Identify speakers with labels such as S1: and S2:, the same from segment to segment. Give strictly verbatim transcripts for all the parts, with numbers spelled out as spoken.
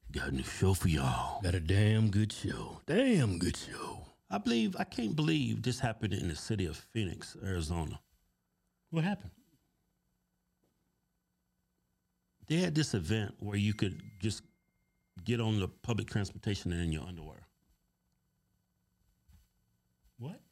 S1: Got a new show for y'all.
S2: Got a damn good show. Damn good show.
S1: I believe, I can't believe this happened in the city of Phoenix, Arizona.
S2: What happened?
S1: They had this event where you could just get on the public transportation and in your underwear.
S2: What?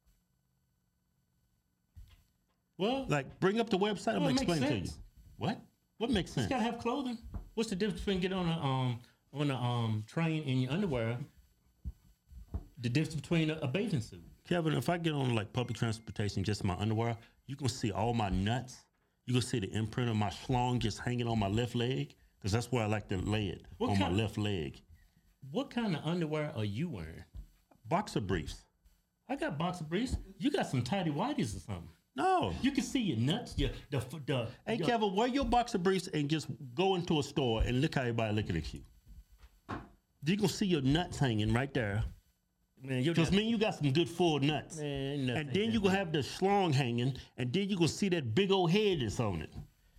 S2: Well,
S1: Like, bring up the website. I'm
S2: Well,
S1: gonna
S2: it makes
S1: explain to you.
S2: sense.
S1: What? What makes sense?
S2: you gotta have clothing. What's the difference between getting on a um on a um train in your underwear? The difference between a, a bathing suit.
S1: Kevin, if I get on like public transportation, just in my underwear, you can see all my nuts. You can see the imprint of my schlong just hanging on my left leg, because that's where I like to lay it,
S2: What
S1: on my
S2: kind-
S1: left leg.
S2: What kind of underwear are you wearing?
S1: Boxer briefs.
S2: I got boxer briefs. You got some tidy whities or something.
S1: No.
S2: You can see your nuts. Your the the.
S1: Hey,
S2: your,
S1: Kevin, wear your boxer briefs and just go into a store and look how everybody looking at you. You can see your nuts hanging right there.
S2: man, you're
S1: Just
S2: not,
S1: mean you got some good full nuts.
S2: man, nothing
S1: And then
S2: like
S1: you
S2: that.
S1: gonna have the schlong hanging, and then you gonna see that big old head that's on it.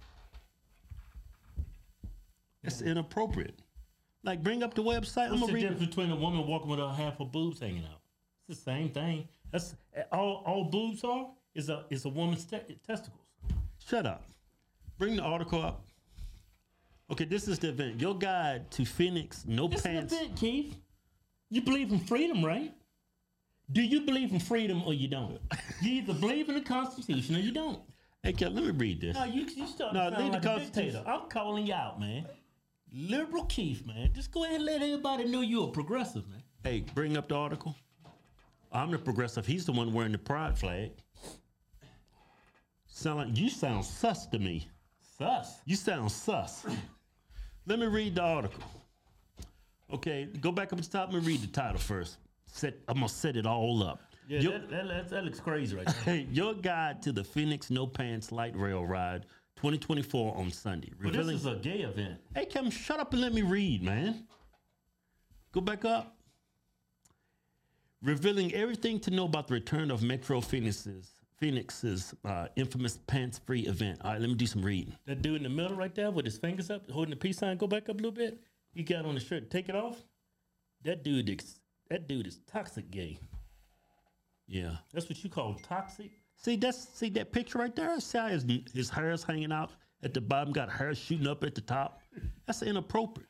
S1: That's inappropriate. Like, bring up the website. I'm
S2: What's
S1: gonna
S2: the
S1: read
S2: difference
S1: it.
S2: between a woman walking with her half her boobs hanging out? It's the same thing. That's all. All boobs are is a is a woman's te- testicles.
S1: Shut up. Bring the article up. Okay, this is the event. Your guide to Phoenix No
S2: It's an
S1: Pants.
S2: event, Keith. You believe in freedom, right? Do you believe in freedom or you don't? You either believe in the Constitution or you don't.
S1: Hey, Kevin, let me read this.
S2: No, you you start
S1: No,
S2: to
S1: leave
S2: sound
S1: the
S2: like a
S1: Constitution.
S2: dictator. I'm calling you out, man. Liberal Keith, man. Just go ahead and let everybody know you're a progressive, man.
S1: Hey, bring up the article. I'm the progressive. He's the one wearing the pride flag. Sound like you sound sus to me.
S2: Sus.
S1: You sound sus. Let me read the article. Okay, go back up to the top and read the title first. Set, I'm gonna set it all up.
S2: Yeah,
S1: Your,
S2: that, that, that, that looks crazy right there.
S1: hey, your guide to the Phoenix No Pants Light Rail Ride twenty twenty-four on Sunday.
S2: But this
S1: Revealing,
S2: is a gay event.
S1: hey, Kevin, shut up and let me read, man. Go back up. Revealing everything to know about the return of Metro Phoenix's Phoenix's uh, infamous pants-free event. All right, let me do some reading.
S2: That dude in the middle right there with his fingers up, holding the peace sign, go back up a little bit. He got on the shirt, take it off. That dude, is, that dude is toxic gay.
S1: Yeah.
S2: That's what you call toxic.
S1: See, that's see that picture right there. See how his, his hair is hanging out at the bottom, got hair shooting up at the top. That's inappropriate.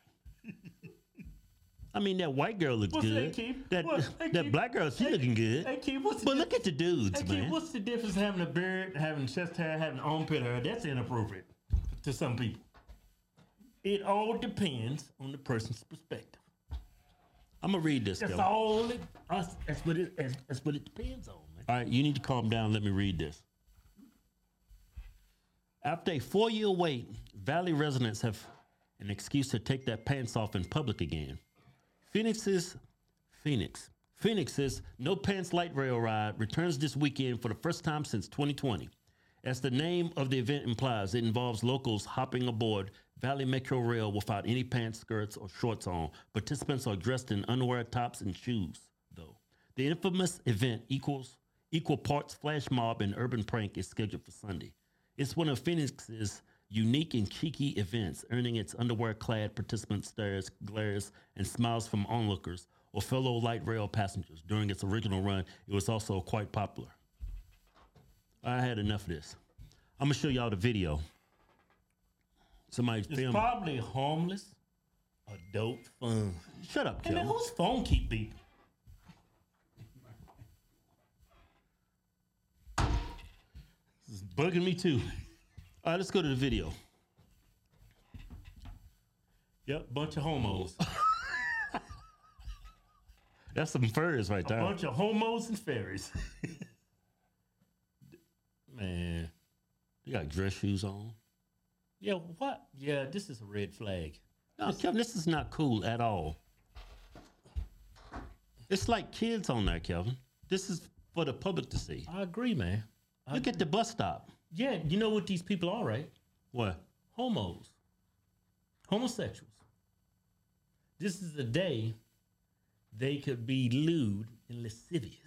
S1: I mean, that white girl looks
S2: What's that,
S1: good.
S2: Keith?
S1: That
S2: What? Hey,
S1: that
S2: Keith.
S1: black girl, she
S2: Hey,
S1: looking good.
S2: Hey, Keith, what's the
S1: But
S2: di-
S1: look at the dudes,
S2: Hey,
S1: man.
S2: Keith, what's the difference having a beard, having chest hair, having armpit hair? That's inappropriate to some people. It all depends on the person's perspective.
S1: I'm gonna read this.
S2: That's
S1: Kevin.
S2: all. It, us, that's what it. That's, that's what it depends on, man.
S1: All right, you need to calm down. Let me read this. After a four-year wait, Valley residents have an excuse to take their pants off in public again. Phoenix's Phoenix Phoenix's No Pants Light Rail Ride returns this weekend for the first time since twenty twenty. As the name of the event implies, it involves locals hopping aboard Valley Metro Rail without any pants, skirts, or shorts on. Participants are dressed in underwear, tops, and shoes, though. The infamous event equals equal parts flash mob and urban prank is scheduled for Sunday. It's one of Phoenix's unique and cheeky events, earning its underwear-clad participants stares, glares, and smiles from onlookers or fellow light rail passengers. During its original run, it was also quite popular. I had enough of this. I'm gonna show y'all the video. Somebody
S2: It's
S1: filmed.
S2: probably homeless adult fun.
S1: Shut up,
S2: Hey man,
S1: Kevin.
S2: whose phone keep beeping?
S1: This is bugging me too. All right, let's go to the video.
S2: Yep, bunch of homos.
S1: That's some furs right
S2: A
S1: there.
S2: bunch of homos and fairies. Man.
S1: You got dress shoes on.
S2: Yeah, what? Yeah, this is a red flag.
S1: No, Kevin, this is not cool at all. It's like kids on there, Kevin. This is for the public to see.
S2: I agree, man. I,
S1: Look at the bus stop.
S2: yeah, you know what these people are, right?
S1: What?
S2: Homos. Homosexuals. This is a day they could be lewd and lascivious.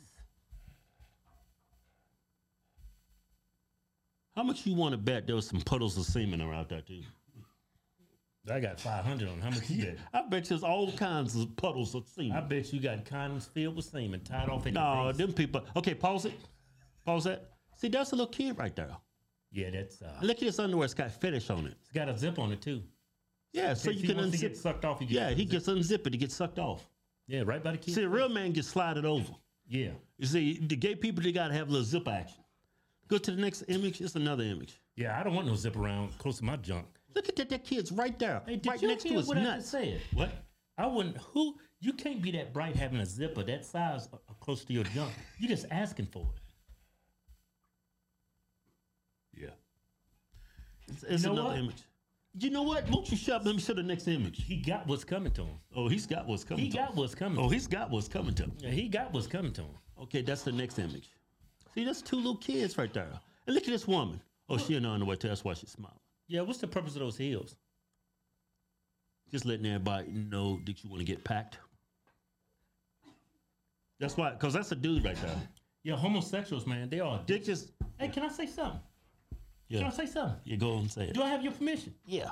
S1: How much you want to bet there was some puddles of semen around there too?
S2: I got five hundred on. How much you get?
S1: I bet there's all kinds of puddles of semen.
S2: I bet you got condoms filled with semen tied off in
S1: no,
S2: your face.
S1: them people. Okay, pause it. Pause that. See, that's a little kid right there.
S2: Yeah, that's. Uh,
S1: Look at this underwear. It's got fetish on it.
S2: it's got a zip on it too.
S1: Yeah, so
S2: If
S1: you
S2: he
S1: can
S2: wants to
S1: unzip.
S2: get sucked off. He gets
S1: Yeah, he
S2: unzipped.
S1: gets unzip it. He gets sucked off.
S2: Yeah, right by the kid.
S1: See, a real man gets slided over.
S2: Yeah.
S1: You see, the gay people, they got to have a little zip action. Go to the next image. It's another image.
S2: Yeah, I don't want no zip around close to my junk.
S1: Look at that. That kid's right there.
S2: Hey, did
S1: right
S2: you
S1: next to
S2: hear
S1: his
S2: what I just
S1: nuts.
S2: said? What? I wouldn't. Who? You can't be that bright having a zipper that size uh, uh, close to your junk. You just asking for it.
S1: Yeah. It's, it's
S2: know
S1: another
S2: what?
S1: image. You know what? Won't you shut Let me show the next image.
S2: He got what's coming to him.
S1: Oh, he's got what's coming
S2: He
S1: to
S2: got
S1: him.
S2: what's coming.
S1: Oh,
S2: to him.
S1: he's got what's coming to him.
S2: Yeah, he got what's coming to him.
S1: Okay, that's the next image. See, that's two little kids right there. And look at this woman. Oh, she in the underwear too. That's why she's smiling.
S2: Yeah, what's the purpose of those heels?
S1: Just letting everybody know that you want to get packed. That's why, because that's a dude right there.
S2: Yeah, homosexuals, man, they are.
S1: They just,
S2: Hey, can I say something? Can
S1: yeah.
S2: I say something?
S1: You go and say it.
S2: Do I have your permission?
S1: Yeah.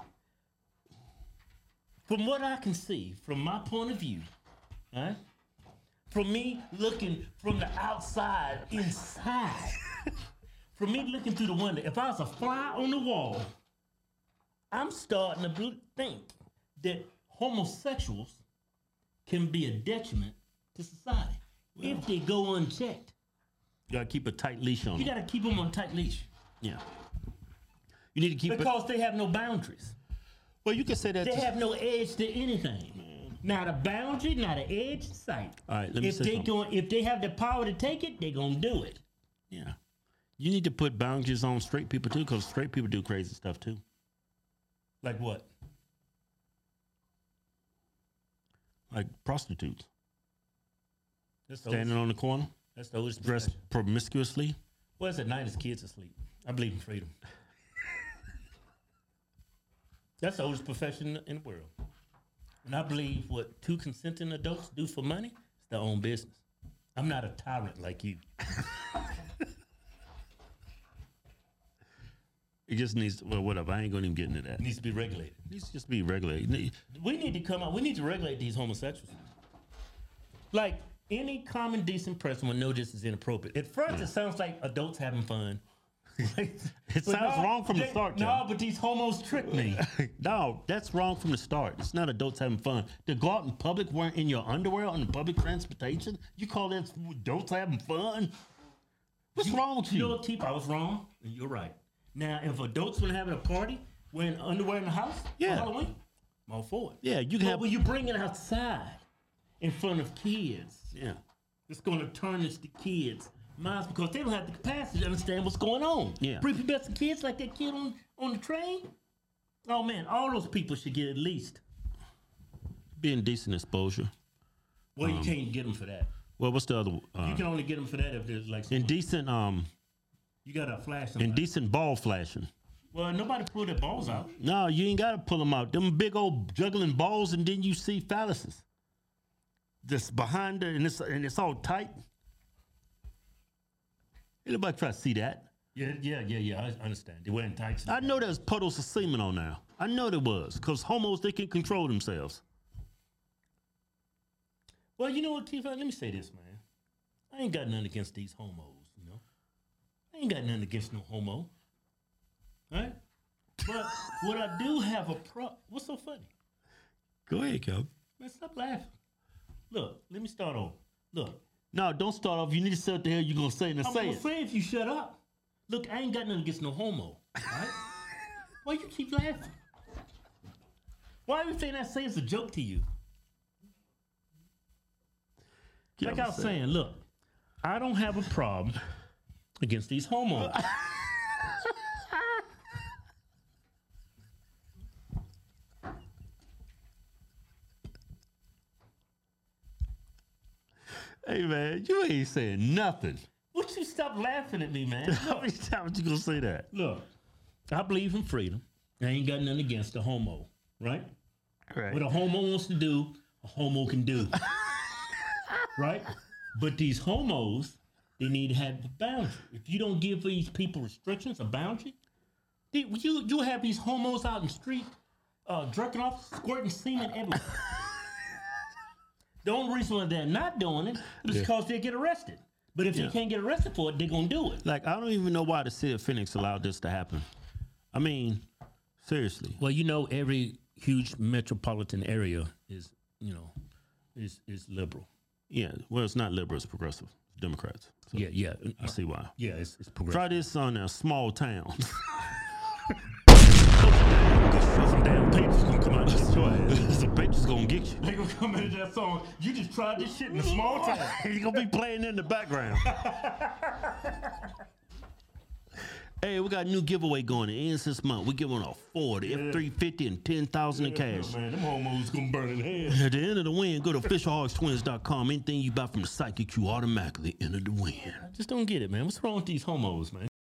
S2: From what I can see, from my point of view, right? From me looking from the outside inside, from me looking through the window, if I was a fly on the wall, I'm starting to bel- think that homosexuals can be a detriment to society if they go unchecked.
S1: You got to keep a tight leash on
S2: You
S1: them.
S2: got to keep them on a tight leash
S1: Yeah. You need to keep it.
S2: because they have no boundaries.
S1: Well, you can say that.
S2: They
S1: to-
S2: have no edge to anything. Not a boundary, not an edge in sight.
S1: All right, let me
S2: if
S1: say
S2: they
S1: something.
S2: going, if they have the power to take it, they're gonna do it.
S1: Yeah. You need to put boundaries on straight people too, because straight people do crazy stuff too.
S2: Like what?
S1: Like prostitutes.
S2: That's the
S1: Standing
S2: oldest,
S1: on the corner,
S2: that's the oldest
S1: dressed
S2: profession.
S1: promiscuously.
S2: Well, it's at night as kids asleep. I believe in freedom. That's the oldest profession in the world. And I believe what two consenting adults do for money is their own business. I'm not a tyrant like you.
S1: It just needs, well, whatever. I ain't going to even get into that.
S2: It needs to be regulated.
S1: It needs to just be regulated. Ne-
S2: We need to come out. We need to regulate these homosexuals. Like any common decent person would know this is inappropriate. At first, it sounds like adults having fun.
S1: It
S2: But
S1: sounds
S2: no,
S1: wrong from the
S2: they-
S1: start,
S2: No,
S1: John.
S2: but these homos trick me.
S1: No, that's wrong from the start. It's not adults having fun. To go out in public wearing in your underwear on the public transportation, you call that adults having fun? What's wrong with
S2: You
S1: you?
S2: know what, Keith? I was wrong, and you're right. Now, if adults want to have a party wearing underwear in the house
S1: Yeah.
S2: for Halloween, I'm all for it.
S1: Yeah, you can
S2: But
S1: have.
S2: when you bring it outside in front of kids,
S1: Yeah.
S2: it's going to tarnish the kids' minds because they don't have the capacity to understand what's going on.
S1: Yeah.
S2: Prepubescent kids like that kid on, on the train. Oh man, all those people should get at least.
S1: Be indecent exposure.
S2: Well,
S1: Um,
S2: you can't get them for that.
S1: Well, what's the other?
S2: You
S1: Uh,
S2: can only get them for that if there's like some,
S1: indecent, um,
S2: you got to flash them.
S1: indecent ball flashing.
S2: Well, nobody pull their balls out.
S1: No, you ain't got to pull them out. Them big old juggling balls, and then you see phalluses. Just behind it, and it's and it's all tight. Anybody try to see that?
S2: Yeah, yeah, yeah, yeah. I understand. They're wearing tights.
S1: I know there's puddles of semen on there. I know there was, because homos, they can control themselves.
S2: Well, you know what, Keith? Let me say this, man. I ain't got nothing against these homos, you know? I ain't got nothing against no homo. Right? But what I do have a pro... What's so funny?
S1: Go ahead, Kel.
S2: Man, stop laughing. Look, let me start over. Look,
S1: No, don't start off. You need to say what the hell you're going to say and then
S2: I'm
S1: say
S2: gonna
S1: it.
S2: say if you shut up. Look, I ain't got nothing against no homo, right? Why you keep laughing? Why everything I say is a joke to you?
S1: Get
S2: Like
S1: off
S2: I was
S1: the
S2: saying, look, I don't have a problem against these homos.
S1: Hey, man, you ain't saying nothing.
S2: Would you stop laughing at me, man?
S1: How many times you going to say that?
S2: Look, I believe in freedom. I ain't got nothing against a homo, right?
S1: Right.
S2: What a homo wants to do, a homo can do. Right? But these homos, they need to have a boundary. If you don't give these people restrictions, a boundary, they- you you have these homos out in the street uh, jerking off, squirting semen everywhere. The only reason why they're not doing it is
S1: Yeah.
S2: because they get arrested. But if
S1: Yeah.
S2: they can't get arrested for it, they're gonna do it.
S1: Like, I don't even know why the city of Phoenix allowed this to happen. I mean, seriously.
S2: Well, you know, every huge metropolitan area is, you know, is is liberal.
S1: Yeah, well, it's not liberal, it's progressive. It's Democrats. So
S2: Yeah, yeah,
S1: I see why.
S2: yeah. It's, it's progressive.
S1: Try this on a small town.
S2: Some damn papers gonna come out and destroy it.
S1: The bitch is gonna get you.
S2: They gonna come into that song. You just tried this shit in a small town.
S1: He's gonna be playing in the background. Hey, we got a new giveaway going. It ends this month. We're giving a Ford F three fifty and ten thousand in cash.
S2: Man, them homos gonna burn in hell.
S1: At the end of the win, go to official hogs twins dot com. Anything you buy from the site, get you automatically into the win.
S2: I just don't get it, man. What's wrong with these homos, man?